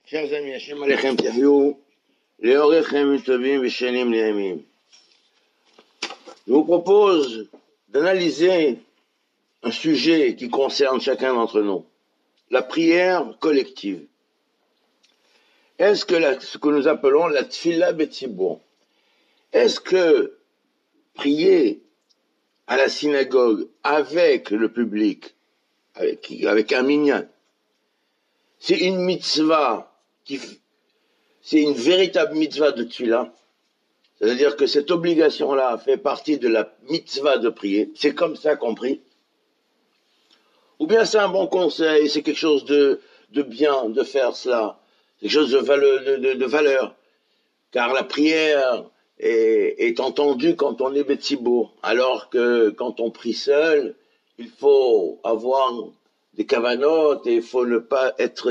Chers amis, Hashem Alechem Tahyou, Leorechem Tovim Veshanim Lehamim. Je vous propose d'analyser un sujet qui concerne chacun d'entre nous, la prière collective. Est-ce que ce que nous appelons la Tfila Betzibour, est-ce que prier à la synagogue avec le public, avec un minyan, c'est une mitzvah, c'est une véritable mitzvah de Tfila, c'est-à-dire que cette obligation-là fait partie de la mitzvah de prier, c'est comme ça qu'on prie, ou bien c'est un bon conseil, c'est quelque chose de bien de faire cela, quelque chose de valeur, car la prière est entendue quand on est Betzibour, alors que quand on prie seul, il faut avoir des kavanotes et il faut ne pas être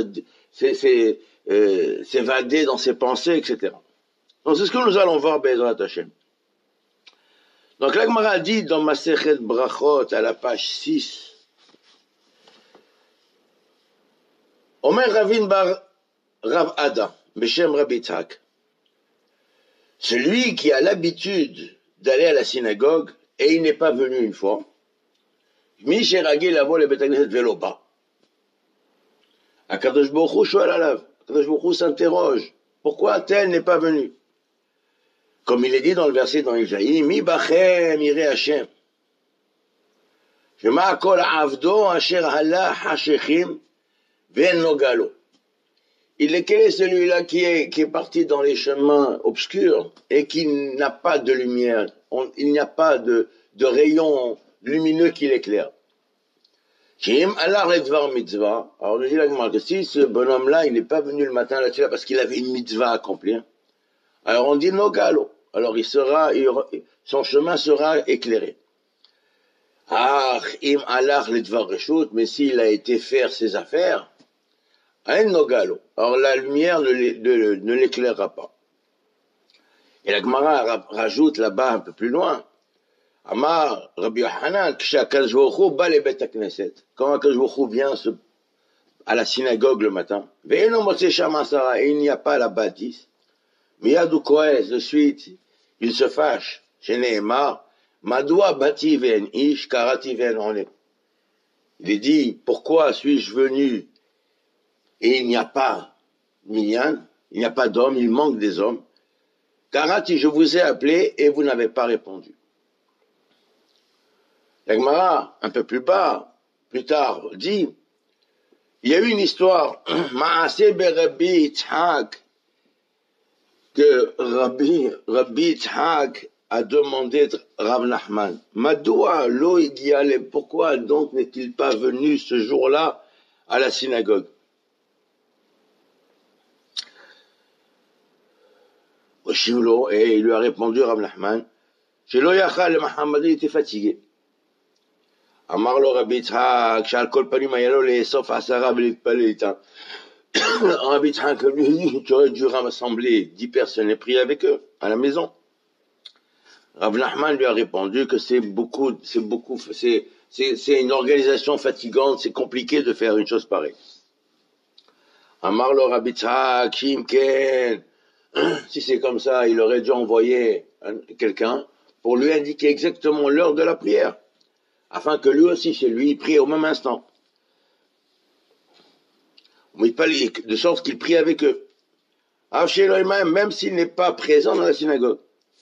s'évader dans ses pensées, etc. Donc c'est ce que nous allons voir, Bezrat Hashem. Donc la Gemara dit dans Masechet Brachot à la page 6, Omer Ravin bar Rav Ada, Beshem Rabbi Yitzhak, celui qui a l'habitude d'aller à la synagogue et il n'est pas venu une fois, Mi Sheragi Lavo le Betagneset Veloba. Akadosh Baruch Hu shoel alav, Akadosh Baruch Hu s'interroge, pourquoi tel n'est pas venu? Comme il est dit dans le verset dans Isaïe, Mi Bachem Ire Hashem, Shema Kol Avdo Asher Hala Hashechim Ven Nogalo. Quel est celui-là qui est parti dans les chemins obscurs et qui n'a pas de lumière, il n'y a pas de rayon lumineux qui l'éclaire. Alors on nous dit la que si ce bonhomme-là, il n'est pas venu le matin là-dessus parce qu'il avait une mitzvah à accomplir, alors on dit Nogalo, alors son chemin sera éclairé. Mais s'il a été faire ses affaires, alors la lumière ne l'éclairera pas. Et la Gemara rajoute là-bas un peu plus loin, Amar Rabbi Yochanan, quand Akadosh Baruch Hu vient à la synagogue le matin, et il n'y a pas là-bas 10, Miyadu Koez, de suite, il se fâche, chez Nehemar, Madoua Bati Ven Ish, Karati Ven One. Il dit, pourquoi suis-je venu et il n'y a pas minyan, il n'y a pas d'hommes, il manque des hommes. Karati, je vous ai appelé et vous n'avez pas répondu. La Gemara, un peu plus bas, plus tard, dit, il y a eu une histoire, Maaseh Rabbi Yitzhak, que Rabbi Yitzhak a demandé Rav Nachman, Madoua lo igiale, pourquoi donc n'est-il pas venu ce jour-là à la synagogue? Et il lui a répondu Rav Nachman, Shelo Yachal le Mahamadi était fatigué. Amar lo Rabbi Yitzhak, Shal kol panim ayalo le'esof asara v'litpalel itam. Rabbi Yitzhak lui dit, tu aurais dû rassembler 10 personnes et prier avec eux à la maison. Rav Nachman lui a répondu que c'est une organisation fatigante, c'est compliqué de faire une chose pareille. Amar lo Rabbi Yitzhak, Shimken, si c'est comme ça, il aurait dû envoyer quelqu'un pour lui indiquer exactement l'heure de la prière, afin que lui aussi, chez lui, il prie au même instant. De sorte qu'il prie avec eux. Même s'il n'est pas présent dans la synagogue.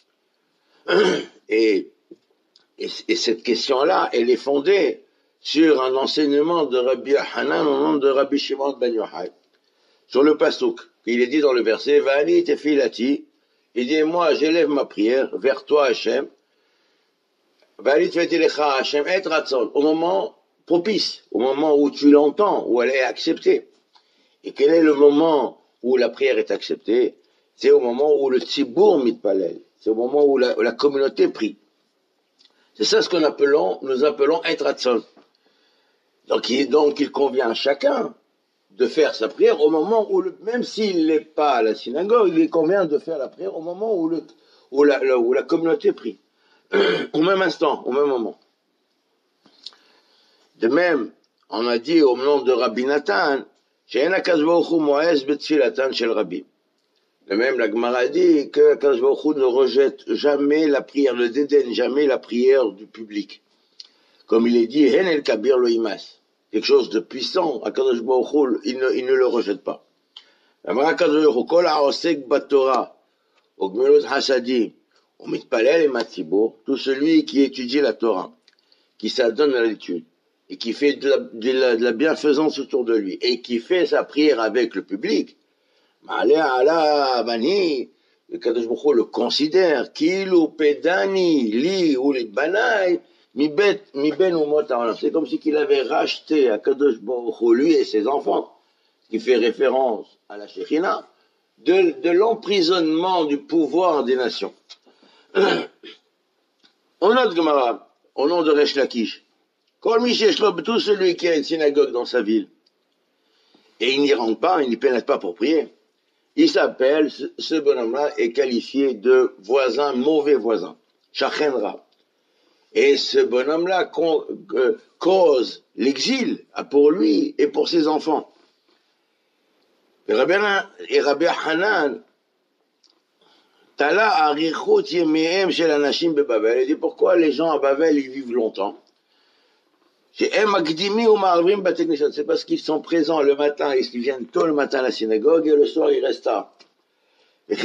Et cette question-là, elle est fondée sur un enseignement de Rabbi Yochanan au nom de Rabbi Shimon ben Yochai, sur le pasuk. Il est dit dans le verset, Vani tefilati, il dit, moi, j'élève ma prière vers toi, Hachem, Vani tefilatilecha, Hachem, et ratzon, au moment propice, au moment où tu l'entends, où elle est acceptée. Et quel est le moment où la prière est acceptée? C'est au moment où le tzibour mitpalel, c'est au moment où la communauté prie. C'est ça ce nous appelons et ratzon. Donc il convient à chacun de faire sa prière au moment où, même s'il n'est pas à la synagogue, il convient de faire la prière au moment où la communauté prie. Au même instant, au même moment. De même, on a dit au nom de Rabbi Nathan, שאין הקדוש ברוך הוא מואס בתפילתן של רבים. De même, la Gemara dit que Akadosh Baruch Hu ne rejette jamais la prière, ne dédaigne jamais la prière du public. Comme il est dit, Hen el kabir lo imas. Quelque chose de puissant, Akadosh Baruch Hu, il ne le rejette pas. Akadosh Baruch Hu, kol ha'osek batorah, ou gmilut hasadim, ou mitpalel et matzibour, tout celui qui étudie la Torah, qui s'adonne à l'étude, et qui fait de la bienfaisance autour de lui, et qui fait sa prière avec le public, le Kadosh Baruch Hu le considère, Kilu pedani li ou li banai mi ben umot ha'olam. C'est comme si qu'il avait racheté à Kadosh Baruch Hu, lui et ses enfants, ce qui fait référence à la Shekhinah, de l'emprisonnement du pouvoir des nations. On note Gemara, au nom de Resh Lakish, tout celui qui a une synagogue dans sa ville, et il n'y rentre pas, il n'y pénètre pas pour prier, il s'appelle, ce bonhomme-là est qualifié de voisin, mauvais voisin, Shachenra. Et ce bonhomme-là cause l'exil pour lui et pour ses enfants. Et Rabbi Hanan, Tala arichut yemehem shel anashim beBavel. Il dit pourquoi les gens à Bavel ils vivent longtemps. C'est parce qu'ils sont présents le matin, ils viennent tôt le matin à la synagogue et le soir ils restent tard. Et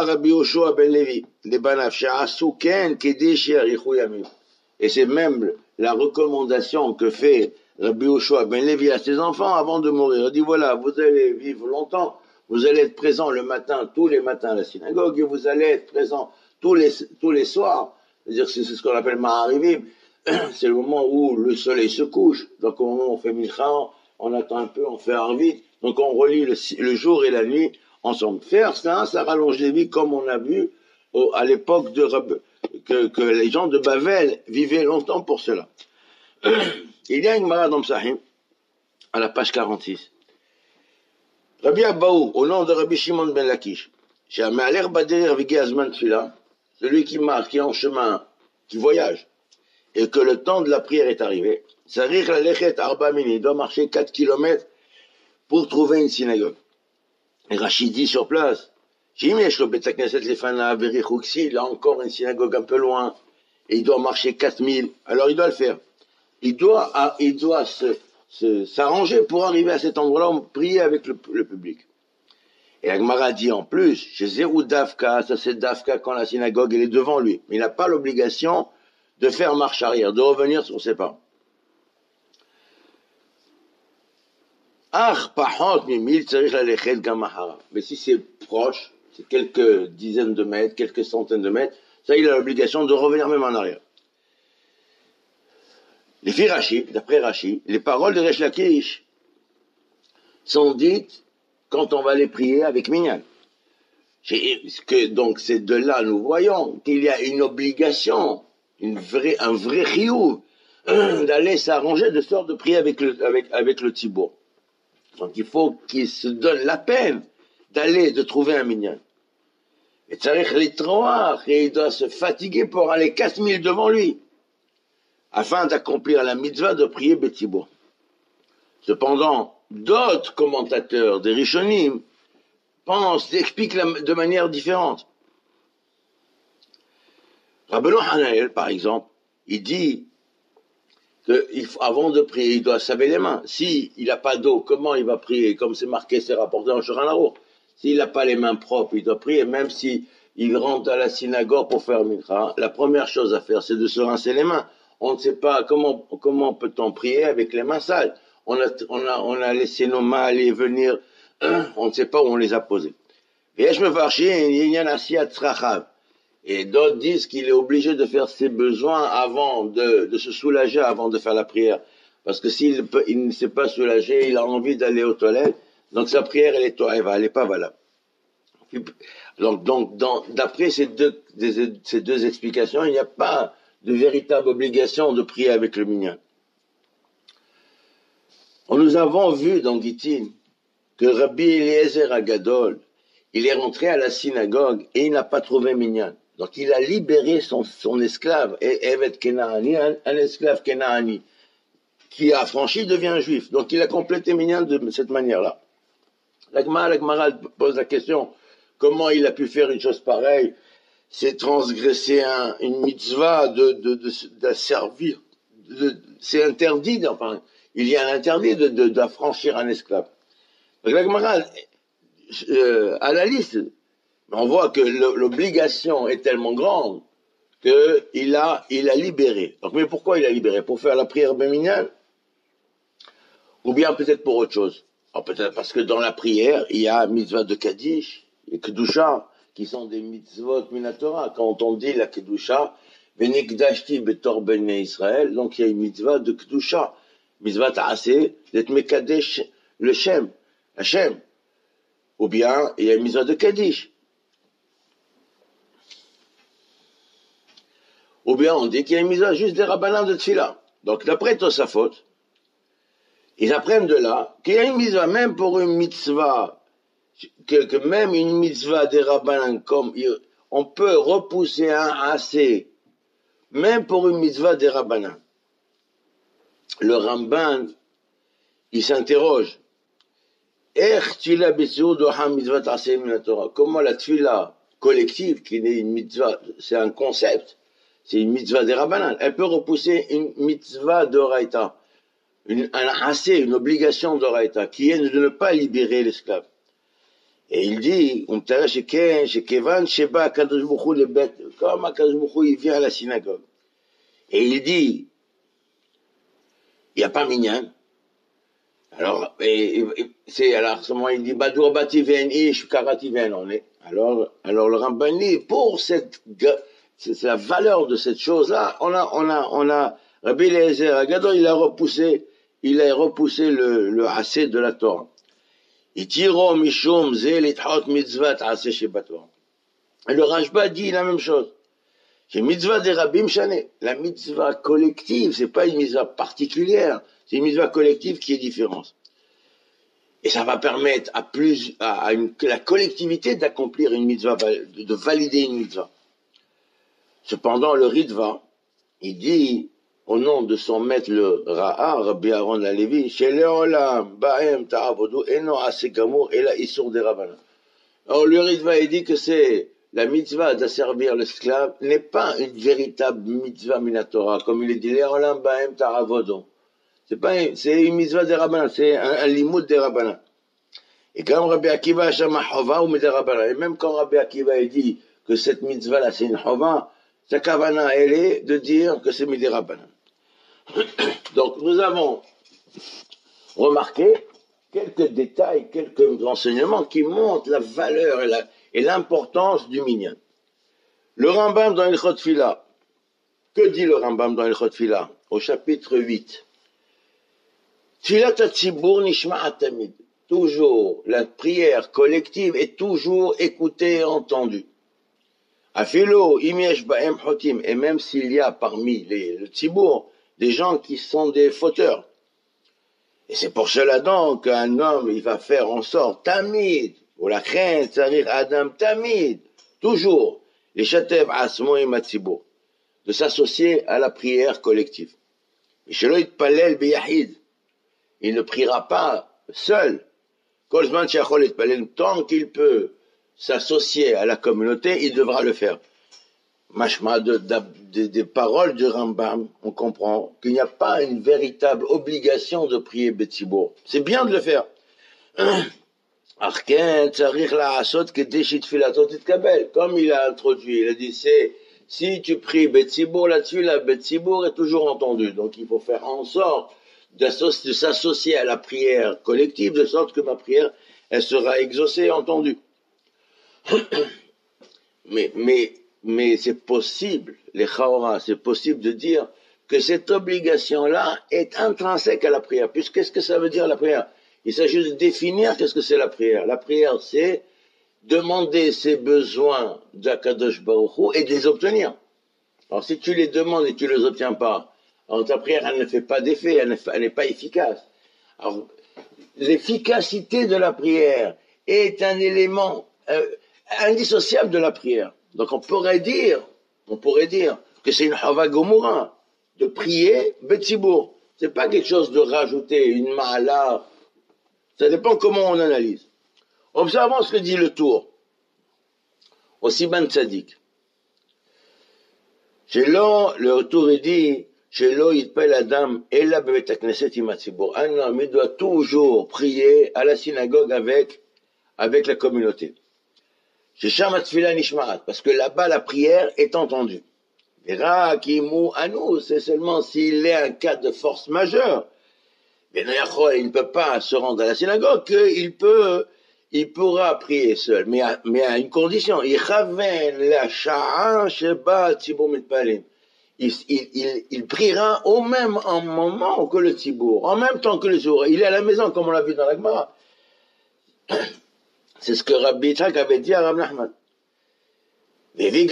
c'est même la recommandation que fait Rabbi Yoshua ben Levi à ses enfants avant de mourir. Il dit voilà, vous allez vivre longtemps, vous allez être présents le matin, tous les matins à la synagogue, et vous allez être présents tous les soirs. C'est-à-dire c'est ce qu'on appelle Ma'arivim. C'est le moment où le soleil se couche. Donc au moment où on fait Mincha, on attend un peu, on fait Arvit. Donc on relie le jour et la nuit ensemble. Faire ça rallonge les vies comme on a vu à l'époque que les gens de Bavel vivaient longtemps pour cela. Il y a une Gemara dans Psahim, à la page 46. Rabbi Abaou, au nom de Rabbi Shimon ben Lakish, celui qui marche, qui est en chemin, qui voyage, et que le temps de la prière est arrivé, il doit marcher 4 kilomètres pour trouver une synagogue. Et Rachid dit sur place, s'il a encore une synagogue un peu loin, et il doit marcher 4000, alors il doit le faire. Il doit s'arranger pour arriver à cet endroit-là, prier avec le public. Et la Gemara dit en plus, chez Zerou Dafka, ça c'est Dafka quand la synagogue elle est devant lui, mais il n'a pas l'obligation de faire marche arrière, de revenir sur ses pas. Mais si c'est proche, c'est quelques dizaines de mètres, quelques centaines de mètres, ça il a l'obligation de revenir même en arrière. Les filles Rashi, d'après Rashi, les paroles de Resh Lakish sont dites quand on va les prier avec Minyan. Donc c'est de là nous voyons qu'il y a une obligation, un vrai chiyuv d'aller s'arranger de sorte de prier avec le tzibour. Donc il faut qu'il se donne la peine de trouver un minyan. Et il doit se fatiguer pour aller 4000 devant lui, afin d'accomplir la mitzvah de prier Betzibour. Cependant, d'autres commentateurs des Rishonim expliquent de manière différente. Rabbeinu Hananel, par exemple, il dit qu'avant de prier, il doit se laver les mains. S'il n'a pas d'eau, comment il va prier? Comme c'est marqué, c'est rapporté en Shulchan Aruch. S'il n'a pas les mains propres, il doit prier. Même s'il rentre à la synagogue pour faire mincha, la première chose à faire, c'est de se rincer les mains. On ne sait pas comment peut-on prier avec les mains sales. On a laissé nos mains aller venir, on ne sait pas où on les a posées. Et d'autres disent qu'il est obligé de faire ses besoins avant de se soulager avant de faire la prière. Parce que s'il ne s'est pas soulagé, il a envie d'aller aux toilettes, donc sa prière, elle est pas valable. Donc d'après ces deux explications, il n'y a pas de véritable obligation de prier avec le minyan. Nous avons vu dans Gittin que Rabbi Eliezer Agadol, il est rentré à la synagogue et il n'a pas trouvé minyan. Donc il a libéré son esclave, Evet Kenaani, un esclave Kenaani, qui a affranchi devient juif. Donc il a complété minyan de cette manière-là. La Gemara pose la question, comment il a pu faire une chose pareille? C'est transgresser une mitzvah de servir. C'est interdit, enfin, il y a un interdit d'affranchir un esclave. Donc la Gemara, à la liste, on voit que l'obligation est tellement grande qu'il a libéré. Donc, mais pourquoi il a libéré? Pour faire la prière béminiale? Ou bien peut-être pour autre chose? Alors peut-être parce que dans la prière, il y a mitzvah de Kaddish et Kedusha, qui sont des mitzvot minatora. Quand on dit la Kedusha, Venikdashti betor bnei Israël, donc il y a une mitzvah de Kedusha. Mitzvah ta'aseh, d'être mekadesh le Shem, Hashem. Ou bien, il y a une mitzvah de Kaddish. Ou bien, on dit qu'il y a une mitzvah juste des rabbanans de Tfila. Donc, d'après Tosafot, ils apprennent de là qu'il y a une mitzvah, même pour une mitzvah, que même une mitzvah des rabbanans, comme on peut repousser un assez, même pour une mitzvah des rabbanans. Le Ramban, il s'interroge. Comment la tfila collective, qui est une mitzvah, c'est un concept, c'est une mitzvah des rabbanan, elle peut repousser une mitzvah d'oraita, un assez, une obligation d'oraita, qui est de ne pas libérer l'esclave. Et il dit, comme Akadosh Baruch Hu, il vient à la synagogue. Et il dit, il n'y a pas minyan. Alors, alors, à ce moment, il dit, Badur Bativen Ish, Karativen, on est. Alors le Rambani, pour c'est la valeur de cette chose-là, on a, Rabbi Eliezer Agadol, il a repoussé le assez de la Torah. Itiro Mishum Ze Lithot Mitzvat Assez Shebator. Et le Rashba dit la même chose. C'est mitzvah des Rabbim Shané. La mitzvah collective, c'est pas une mitzvah particulière, c'est une mitzvah collective qui est différente. Et ça va permettre à la collectivité d'accomplir une mitzvah, de valider une mitzvah. Cependant, le Ritva, il dit, au nom de son maître, le Ra'a, Rabbi Aaron Alevi, chez Leolam, Ba'em, Ta'avodu, Eno, Asekamour, et la Issour des Rabbanan. Alors, le Ritva, il dit que c'est la mitzvah d'asservir l'esclave n'est pas une véritable mitzvah minatora, comme il est dit, Leolam, Ba'em, Ta'avodu. C'est une mitzvah des Rabbanan, c'est un limoud des Rabbanan. Et quand Rabbi Akiva Hashama Chova ou des Rabbanan, et même quand Rabbi Akiva dit que cette mitzvah-là c'est une Chova, sa kavana elle est de dire que c'est des Rabbanan. Donc nous avons remarqué quelques détails, quelques enseignements qui montrent la valeur et l'importance du minyan. Le Rambam dans Ilchot Tfila, que dit le Rambam dans Ilchot Tfila au chapitre 8? Tfilat hatzibur nishma'at tamid. Toujours, la prière collective est toujours écoutée et entendue. Afilo, imiesh ba'em chotim, et même s'il y a parmi le tzibour des gens qui sont des fauteurs. Et c'est pour cela donc qu'un homme, il va faire en sorte, tamid, ou la crainte, c'est-à-dire adam tamid, toujours, les chatev asmo et matzibour, de s'associer à la prière collective. Et shelo yitpalel biyahid, il ne priera pas seul. Tant qu'il peut s'associer à la communauté, il devra le faire. Mashma des paroles du Rambam, on comprend qu'il n'y a pas une véritable obligation de prier Betsibour. C'est bien de le faire. Comme il a introduit, il a dit, si tu pries Betsibour là-dessus, la Betsibour est toujours entendue. Donc il faut faire en sorte de s'associer à la prière collective, de sorte que ma prière, elle sera exaucée, entendue. mais c'est possible, les Chaora, c'est possible de dire que cette obligation-là est intrinsèque à la prière. Puisque qu'est-ce que ça veut dire la prière? Il s'agit de définir qu'est-ce que c'est la prière. La prière, c'est demander ses besoins d'Akadosh Baruch Hu et de les obtenir. Alors si tu les demandes et tu ne les obtiens pas, alors ta prière, elle ne fait pas d'effet, elle n'est pas efficace. Alors, l'efficacité de la prière est un élément indissociable de la prière. Donc on pourrait dire que c'est une Hava Gomorra, de prier Betsibour. C'est pas quelque chose de rajouter, une ma'ala. Ça dépend comment on analyse. Observons ce que dit le Tour, au Siman Tzadik. Le Tour il dit, Shelo yitpel Adam ela bevet hakneset im hatzibur. Un homme, il doit toujours prier à la synagogue avec la communauté. Shesham hatfila nishma'at, parce que là-bas la prière est entendue. Vera kimu anu, c'est seulement s'il est un cas de force majeure. Il ne peut pas se rendre à la synagogue, il pourra prier seul, mais à une condition. Il priera au même moment que le Tzibour, en même temps que le jour. Il est à la maison, comme on l'a vu dans la Gemara. C'est ce que Rabbi Yitzhak avait dit à Rav Nachman. Et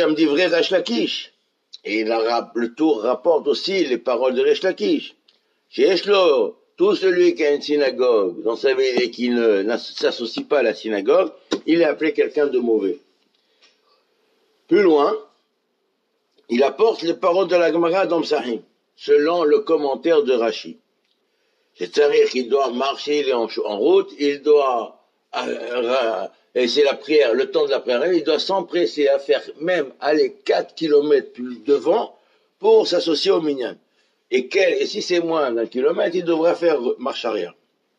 le Tour rapporte aussi les paroles de Resh Lakish. Tout celui qui a une synagogue dans sa ville et qui ne s'associe pas à la synagogue, il est appelé quelqu'un de mauvais. Plus loin, il apporte les paroles de la Gemara d'Amsahim, selon le commentaire de Rashi. C'est-à-dire qu'il doit marcher, il est en route, il doit, et c'est la prière, le temps de la prière, il doit s'empresser à faire même aller 4 kilomètres plus devant pour s'associer au minyan. Et si c'est moins d'un kilomètre, il devra faire marche arrière.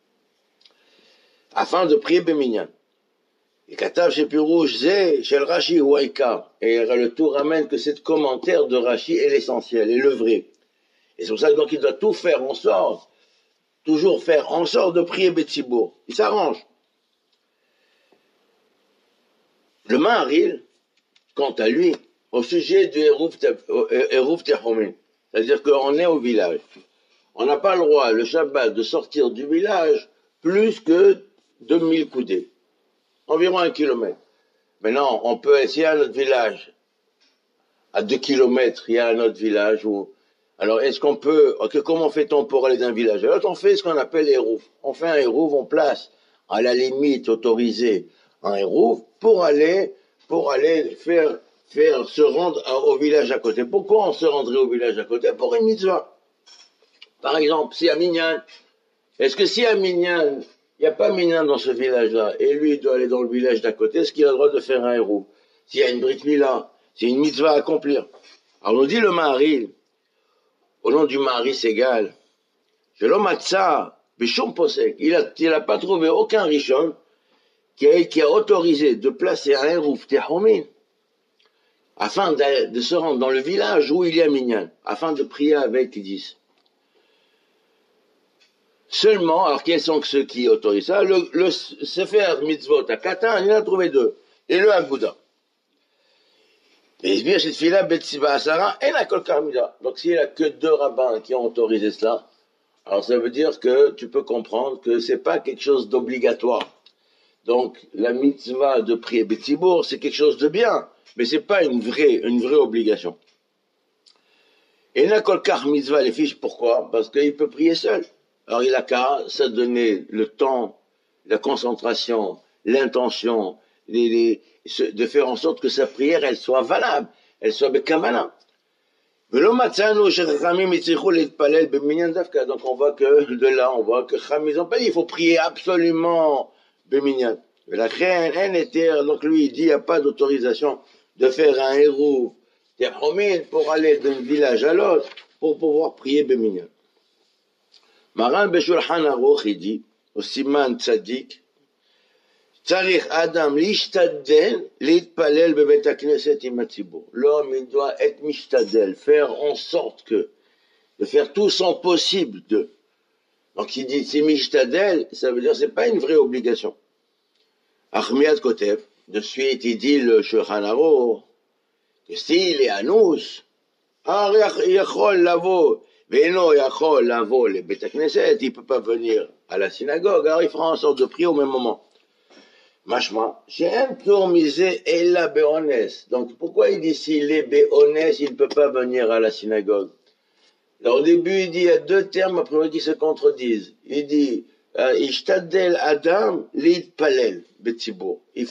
Afin de prier Béminyan. Et Katav chez Pirouge, Zé, chez le Rashi ou Aïka. Et le Tour ramène que ce commentaire de Rashi est l'essentiel, est le vrai. Et c'est pour ça donc il doit tout faire en sorte, toujours faire en sorte de prier Betsibour. Il s'arrange. Le Maharil, quant à lui, au sujet du Eruv Tehomin, c'est-à-dire qu'on est au village. On n'a pas le droit, le Shabbat, de sortir du village plus que 2000 coudées. Environ 1 kilomètre. Maintenant, on peut essayer à notre village. À 2 kilomètres, il y a un autre village où... Alors, est-ce qu'on peut... Comment fait-on pour aller d'un village à l'autre? On fait ce qu'on appelle Eruv. On fait un Eruv, on place à la limite autorisée un Eruv pour aller faire se rendre au village à côté. Pourquoi on se rendrait au village à côté? Pour une mitzvah. Par exemple, si à Minyan, est-ce que si à Minyan, il n'y a pas Minyan dans ce village-là, et lui il doit aller dans le village d'à côté, est-ce qu'il a le droit de faire un héros? S'il y a une Brit Mila, c'est une mitzvah à accomplir. Alors on dit le Maharil, au nom du Maharil Ségal, je l'homme Matza, Bishom Posek, il a pas trouvé aucun Rishon qui a autorisé de placer un héros Tehomin afin de se rendre dans le village où il y a Minyan, afin de prier avec 10. Seulement, alors quels sont ceux qui autorisent ça? Le Sefer Mitzvot à Katan, il en a trouvé 2. Et le Aguda. Et bien, cette fille-là, Betsiba Asara, et la Kolkarmida. Donc s'il n'y a que 2 rabbins qui ont autorisé cela, alors ça veut dire que tu peux comprendre que c'est pas quelque chose d'obligatoire. Donc la mitzvah de prier Betsibour, c'est quelque chose de bien. Mais c'est pas une vraie obligation. Et Nakol Kar Mitzvah, les fiches, pourquoi? Parce qu'il peut prier seul. Alors il a qu'à se donner le temps, la concentration, l'intention, de faire en sorte que sa prière, elle soit valable, elle soit bekavana. Donc on voit que de là, on voit que Chamiz ont pas dit, il faut prier absolument Beminyan. Donc lui, il dit, il n'y a pas d'autorisation de faire un héros pour aller d'un village à l'autre pour pouvoir prier Beminyan. Maran Beshulchan Aruch, il dit, au Siman Tzadik, Tzarich Adam l'ishtadel l'itpalel bebet hakneset im hatzibur. L'homme, il doit être mishtadel, faire en sorte de faire tout son possible de. Donc il dit, c'est mishtadel, ça veut dire, c'est pas une vraie obligation. Achmiad Kotev, de suite, il dit le Shulchan Aruch, que s'il est anous, yachol lavo, veno yachol lavo le bet hakneset, il peut pas venir à la synagogue, alors il fera en sorte de prier au même moment. Machma, j'ai un tour misé et la béonès. Donc pourquoi il dit s'il est béonès, il ne peut pas venir à la synagogue? Alors, au début, il dit, il y a 2 termes après qui se contredisent. Il dit, Ishtadel Adam l'itpalel betzibur. Il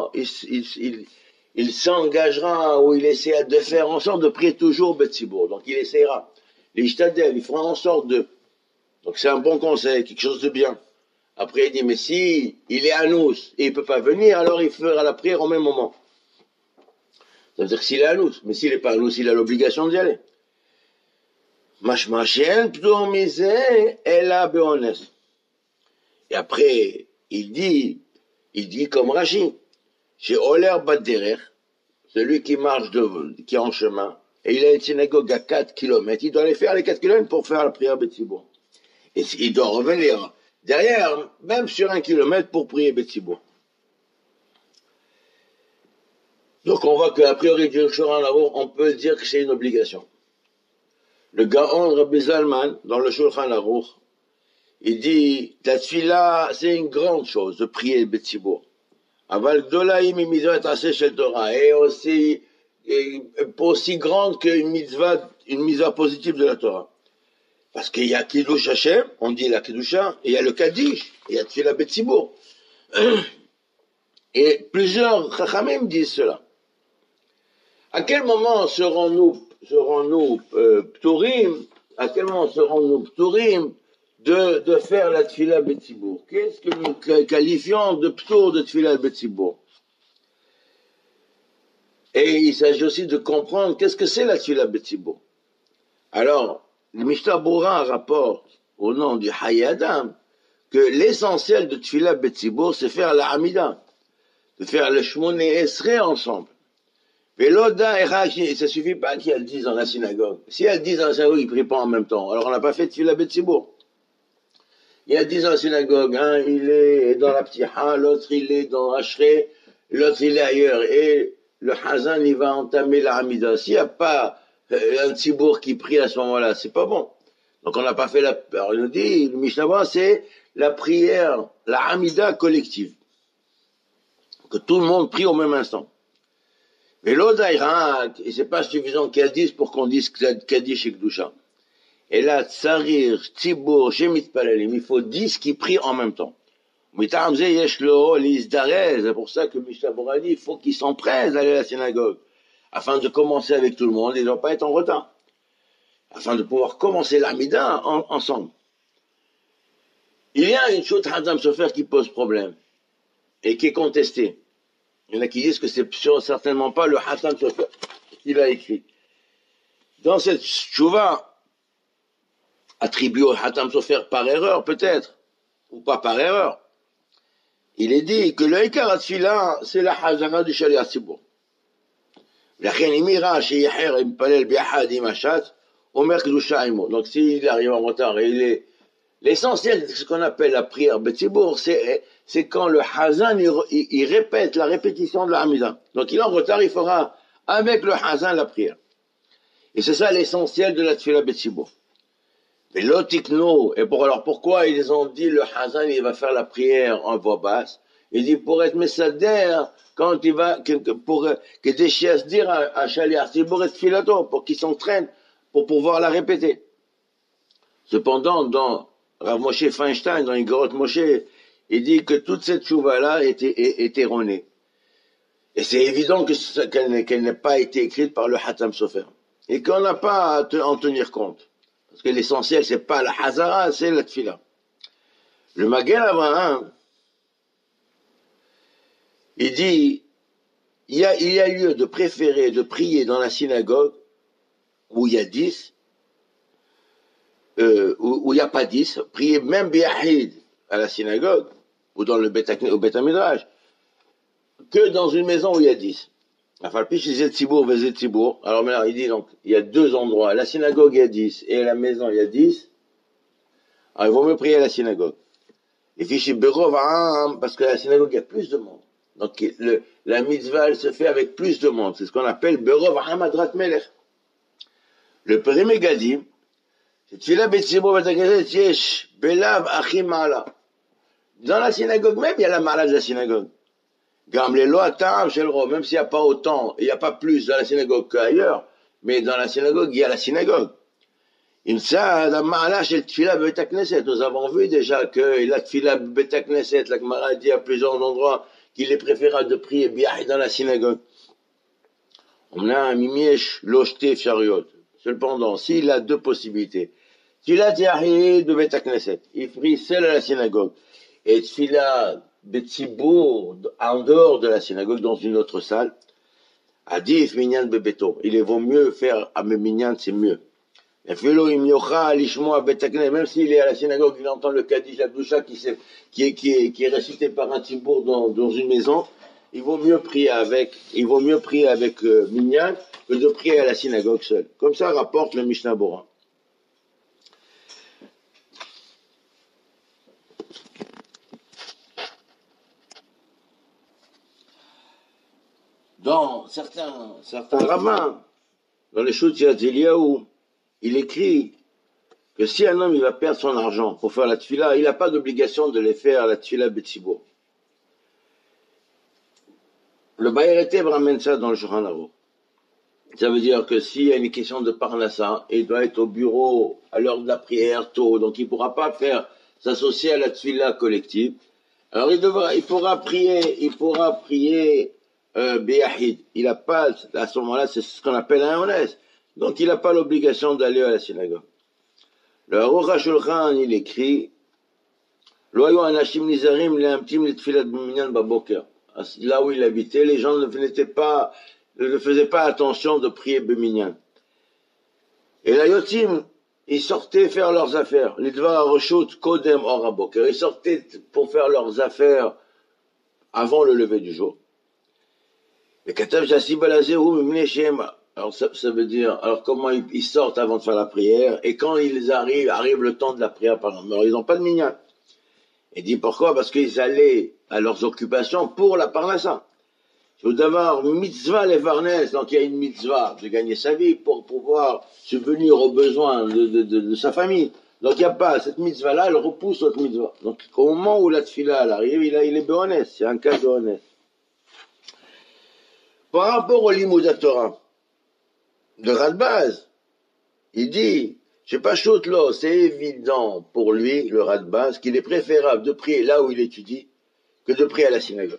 s'engagera ou il essaiera de faire en sorte de prier toujours betzibur. Donc il essaiera. L'Ishtadel, il fera en sorte de. Donc c'est un bon conseil, quelque chose de bien. Après, il dit, mais si il est à nous et il ne peut pas venir, alors il fera la prière au même moment. Ça veut dire que s'il est à nous, mais s'il n'est pas à nous, il a l'obligation d'y aller. Mashma she'en p'tor mizeh ela be'ones. Et après, il dit comme Rashi, chez Oler Baderer, celui qui marche qui est en chemin, et il a une synagogue à 4 kilomètres, il doit aller faire les 4 kilomètres pour faire la prière Betsibour. Et il doit revenir derrière, même sur 1 kilomètre pour prier Betsibour. Donc on voit qu'a priori du Shulchan Aruch, on peut dire que c'est une obligation. Le Gaon Rabbi Zalman, dans le Shulchan Aruch, il dit, la tfila, c'est une grande chose de prier Betsibour. Aval gdolaim mitzvot aseh shel Torah, et aussi grande qu'une mitzvah positive de la Torah. Parce qu'il y a Kiddush Hashem, on dit la Kiddusha, et il y a le Kaddish, et il y a Tfila Betsibour. Et plusieurs Chachamim disent cela. À quel moment serons-nous pturim, à quel moment serons-nous pturim de faire la Tfila Betsibour? Qu'est-ce que nous qualifions de ptour de Tfila Betsibour? Et il s'agit aussi de comprendre qu'est-ce que c'est la Tfila Betsibour. Alors, le Mishnah Berurah rapporte au nom du Hayy Adam que l'essentiel de Tfila Betsibour, c'est faire la Hamida, de faire le Shmoneh Esrei ensemble. Mais l'Oda et Rashi, ça suffit pas qu'il y ait le 10 dans la synagogue. Si il y a le 10 dans la synagogue, ils ne prient pas en même temps. Alors on n'a pas fait Tfila Betsibour. Il y a 10 dans la synagogue, un il est dans la Ptiha, l'autre il est dans Ashrei, l'autre il est ailleurs. Et le Hazan, il va entamer la Hamida. S'il n'y a pas un Tzibour qui prie à ce moment-là, c'est pas bon. Donc on n'a pas fait la... Alors il nous dit, le Mishnah, c'est la prière, la Hamida collective. Que tout le monde prie au même instant. Mais l'Odaïrak, et c'est pas suffisant qu'il y a 10 pour qu'on dise Kaddish et Kedusha. Et là, Tsarir, Tzibour, Shemit Palalim, il faut 10 qui prient en même temps. C'est pour ça que Mishnah Berurah dit, il faut qu'ils s'empressent d'aller à la synagogue, afin de commencer avec tout le monde et de ne pas être en retard, afin de pouvoir commencer l'Amida ensemble. Il y a une chose Hatam Sofer qui pose problème, et qui est contestée. Il y en a qui disent que c'est certainement pas le Hatam Sofer qui l'a écrit. Dans cette tchouva, attribuée au Hatam Sofer par erreur peut-être, ou pas par erreur, il est dit que le Ikar Atfila, c'est la Hazara du Shaliach Tzibour. Donc s'il arrive en retard, l'essentiel de ce qu'on appelle la prière Betsibour, c'est quand le Hazan il répète la répétition de la Hamida. Donc il est en retard, il fera avec le Hazan la prière. Et c'est ça l'essentiel de la Tfila Betsibour. Mais l'otikno, alors pourquoi ils ont dit le Hazan il va faire la prière en voix basse? Il dit pour être messader, quand il va, pour que des chiens dire à Shaliach Tzibour et Tfilato, pour qu'il s'entraîne, pour pouvoir la répéter. Cependant, dans Rav Moshe Feinstein, dans Igorot Moshe, il dit que toute cette chouva-là est erronée. Et c'est évident qu'elle n'ait pas été écrite par le Hatam Sofer. Et qu'on n'a pas à en tenir compte. Parce que l'essentiel, c'est pas la Hazara, c'est la Tfila. Le Magen Avraham, il dit, il y a lieu de préférer de prier dans la synagogue où il y a 10, où il n'y a pas 10, prier même Biahid à la synagogue ou dans au Bet HaMidrash, que dans une maison où il y a 10. Alors maintenant, il dit donc, il y a deux endroits. La synagogue, il y a 10, et à la maison, il y a 10. Alors, il vaut mieux prier à la synagogue. Et fichi Berov, parce que à la synagogue, il y a plus de monde. Donc, la mitzvah, elle se fait avec plus de monde. C'est ce qu'on appelle Berov Hamadrat Melech. Le premier Gadim, c'est Tfila Betsibour Betakneset Yesh, Belav Achim Ma'ala. Dans la synagogue même, il y a la malade de la synagogue. Gam les lois Tam Shel Rov, même s'il n'y a pas autant, il n'y a pas plus dans la synagogue qu'ailleurs, mais dans la synagogue, il y a la synagogue. Nous avons vu déjà que la Tfila Betakneset, la Gemara dit à plusieurs endroits qu'il est préférable de prier bien dans la synagogue. On a un mimiesh lojeté chariot. Cependant, s'il a deux possibilités, Tfila Tiahid de Betakneset, il prie seul à la synagogue, et tfila betzibour en dehors de la synagogue dans une autre salle, adif minyan bebeto. Il vaut mieux faire à minyan, c'est mieux. Même s'il est à la synagogue, il entend le Kaddish Abdoucha qui est récité par un tibour dans une maison, il vaut mieux prier avec Minyan que de prier à la synagogue seul. Comme ça rapporte le Mishnah Bora. Dans certains rabbins, dans les Shutiat Eliyahu, il écrit que si un homme il va perdre son argent pour faire la tfila, il n'a pas d'obligation de les faire la tfila betsibour. Le Bayer Eteb ramène ça dans le Shulchan Aruch. Ça veut dire que s'il y a une question de parnassa, il doit être au bureau à l'heure de la prière tôt, donc il ne pourra pas s'associer à la tfila collective. Alors il pourra prier Beyahid. Il n'a pas, à ce moment-là, c'est ce qu'on appelle un honnête. Donc il n'a pas l'obligation d'aller à la synagogue. Le Aruch HaShulchan, il écrit, Lo hayu anashim nizarim lehamtim letfilat b'minyan baboker. Là où il habitait, les gens ne faisaient pas attention de prier Beminyan. Et la Yotim, ils sortaient faire leurs affaires. Les Dvar Roshut Kodem Oraboker. Ils sortaient pour faire leurs affaires avant le lever du jour. Et Katav Jassibalazé ou Mimneshema. Alors ça veut dire, alors comment ils sortent avant de faire la prière, et quand ils arrive le temps de la prière, par exemple. Alors ils n'ont pas de minyan. Il dit pourquoi? Parce qu'ils allaient à leurs occupations pour la parnassa. Il faut d'avoir mitzvah les varnes, donc il y a une mitzvah de gagner sa vie pour pouvoir subvenir aux besoins de sa famille. Donc il n'y a pas, cette mitzvah-là, elle repousse l'autre mitzvah. Donc au moment où la tfila elle arrive, il est béhonnête, c'est un cas béhonnête. Par rapport au limoudat Torah de Radbaz, il dit, je sais pas chouette là, c'est évident pour lui, le Radbaz, qu'il est préférable de prier là où il étudie que de prier à la synagogue.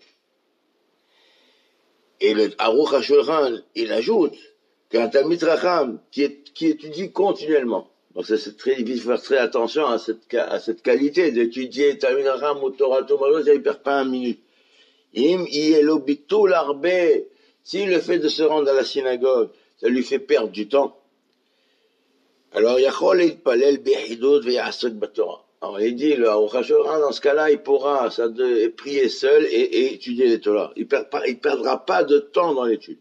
Et le Aruch HaShulchan, il ajoute qu'un Talmid Racham qui étudie continuellement, donc c'est très difficile de faire très attention à cette qualité d'étudier Talmid Racham ou Torah Tomalo, ça ne perd pas 1 minute. Im Ielobitou l'arbe, si le fait de se rendre à la synagogue, ça lui fait perdre du temps, alors Yachol Yitpalel Bechidot Veyasek Batorah. Alors il dit, le Aruch HaShulchan, dans ce cas-là, il pourra prier seul et étudier les Torah. Il perdra pas de temps dans l'étude.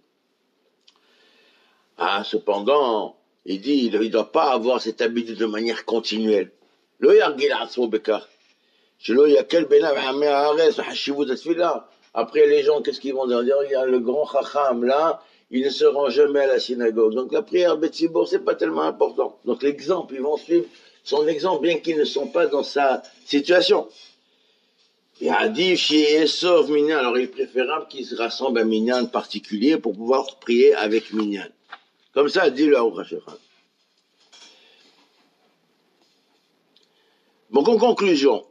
Ah, cependant, il dit, il ne doit pas avoir cette habitude de manière continuelle. Lo yargil atzmo bekach. Shelo yakel benav hamei haaretz v'chashivut hatfila. Après, les gens, qu'est-ce qu'ils vont dire? Il y a le grand chacham là, il ne se rend jamais à la synagogue. Donc la prière Betsibour, c'est pas tellement important. Donc l'exemple, ils vont suivre son exemple, bien qu'ils ne sont pas dans sa situation. Et Adif, chez Esov, Minyan, alors il est préférable qu'ils se rassemblent à Minyan particulier pour pouvoir prier avec Minyan. Comme ça, dit le Aruch HaShulchan. Donc en conclusion,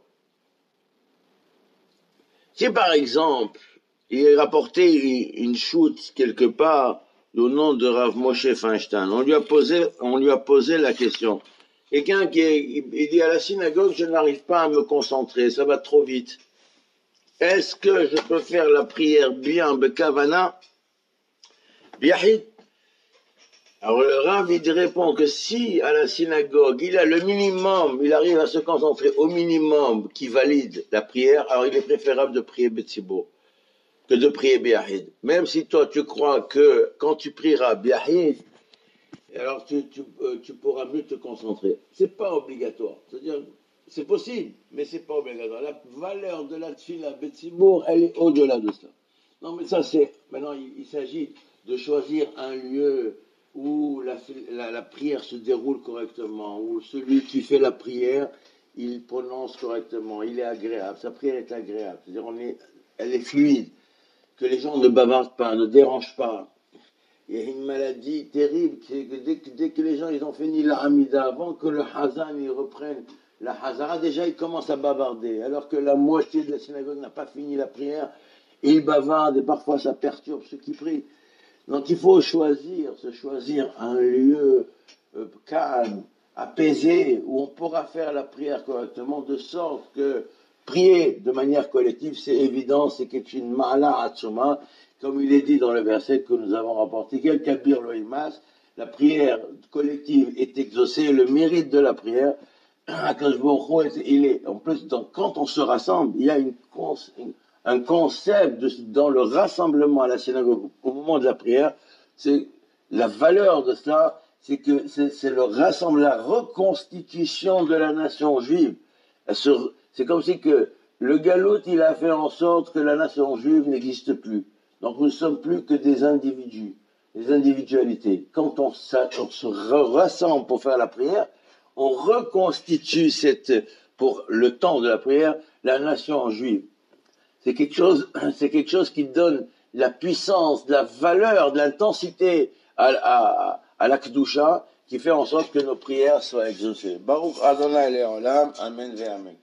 si par exemple, il est rapporté une chute quelque part au nom de Rav Moshe Feinstein, on lui a posé la question. Quelqu'un il dit à la synagogue, je n'arrive pas à me concentrer, ça va trop vite. Est-ce que je peux faire la prière bien, bekavana, biahid? Alors le Rav, il répond que si à la synagogue, il a le minimum, il arrive à se concentrer au minimum qui valide la prière, alors il est préférable de prier Betsibour que de prier Biahid. Même si toi tu crois que quand tu prieras Biahid, alors tu pourras mieux te concentrer. C'est pas obligatoire. C'est-à-dire, c'est possible, mais c'est pas obligatoire. La valeur de la tfila Betsibour, elle est au-delà de ça. Non, mais ça maintenant il s'agit de choisir un lieu où la prière se déroule correctement, où celui qui fait la prière, il prononce correctement, il est agréable, sa prière est agréable, c'est-à-dire elle est fluide, que les gens ne bavardent pas, ne dérangent pas. Il y a une maladie terrible, c'est que dès que les gens ils ont fini la Hamida, avant que le Hazan ils reprenne la Hazara, déjà ils commencent à bavarder, alors que la moitié de la synagogue n'a pas fini la prière, et ils bavardent, et parfois ça perturbe ceux qui prient. Donc il faut choisir un lieu calme, apaisé, où on pourra faire la prière correctement, de sorte que prier de manière collective, c'est évident, c'est quelque chose de ma'ala atzuma, comme il est dit dans le verset que nous avons rapporté, quel kabir loïmas, la prière collective est exaucée, le mérite de la prière, il est, en plus, quand on se rassemble, il y a un concept dans le rassemblement à la synagogue au moment de la prière, c'est la valeur de cela, c'est que c'est le rassemblement, la reconstitution de la nation juive. C'est comme si que le galout, il a fait en sorte que la nation juive n'existe plus. Donc nous ne sommes plus que des individus, des individualités. Quand on se rassemble pour faire la prière, on reconstitue pour le temps de la prière, la nation juive. C'est quelque chose qui donne la puissance, de la valeur, de l'intensité à la Kedusha, qui fait en sorte que nos prières soient exaucées. Baruch Adonai Le'olam, Amen ve Amen.